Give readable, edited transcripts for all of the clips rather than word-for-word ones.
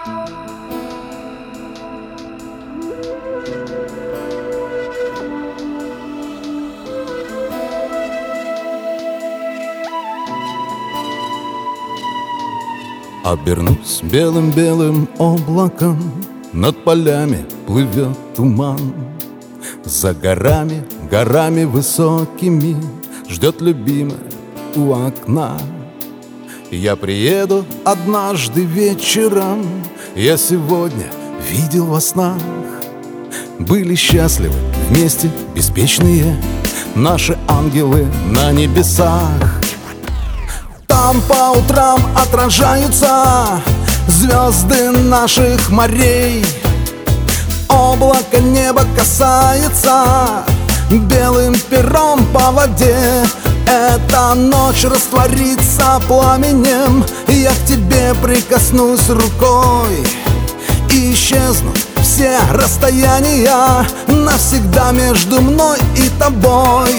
Обернусь белым-белым облаком, над полями плывет туман. За горами, горами высокими ждет любимая у окна. Я приеду однажды вечером, я сегодня видел во снах. Были счастливы вместе беспечные наши ангелы на небесах. Там по утрам отражаются звезды наших морей. Облако неба касается белым пером по воде. Эта ночь растворится пламенем, я к тебе прикоснусь рукой, и исчезнут все расстояния навсегда между мной и тобой.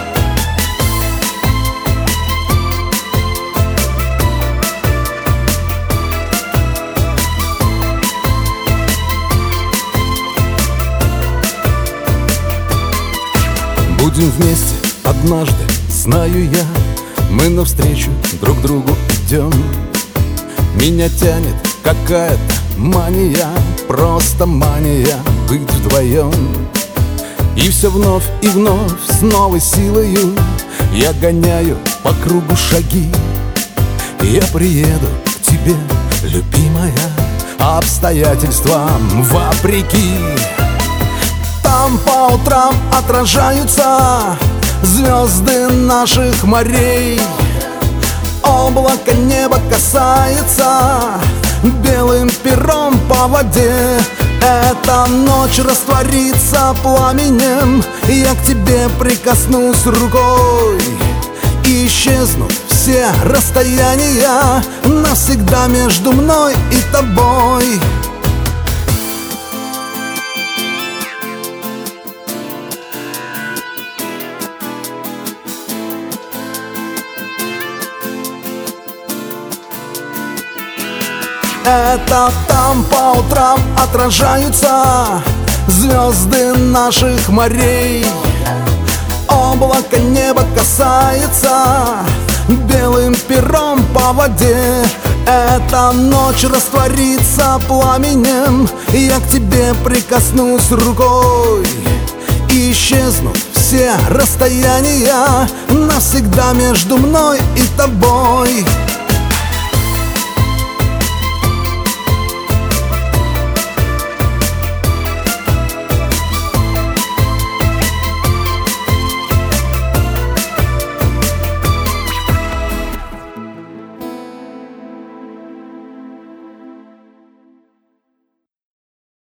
Будем вместе однажды, знаю я, мы навстречу друг другу идем. Меня тянет какая-то мания, просто мания быть вдвоем. И все вновь и вновь с новой силою я гоняю по кругу шаги. Я приеду к тебе, любимая, обстоятельствам вопреки. Там по утрам отражаются звезды наших морей. Облако неба касается белым пером по воде. Эта ночь растворится пламенем, я к тебе прикоснусь рукой, и исчезнут все расстояния навсегда между мной и тобой. Это там по утрам отражаются звезды наших морей. Облако неба касается белым пером по воде. Эта ночь растворится пламенем, я к тебе прикоснусь рукой, и исчезнут все расстояния навсегда между мной и тобой.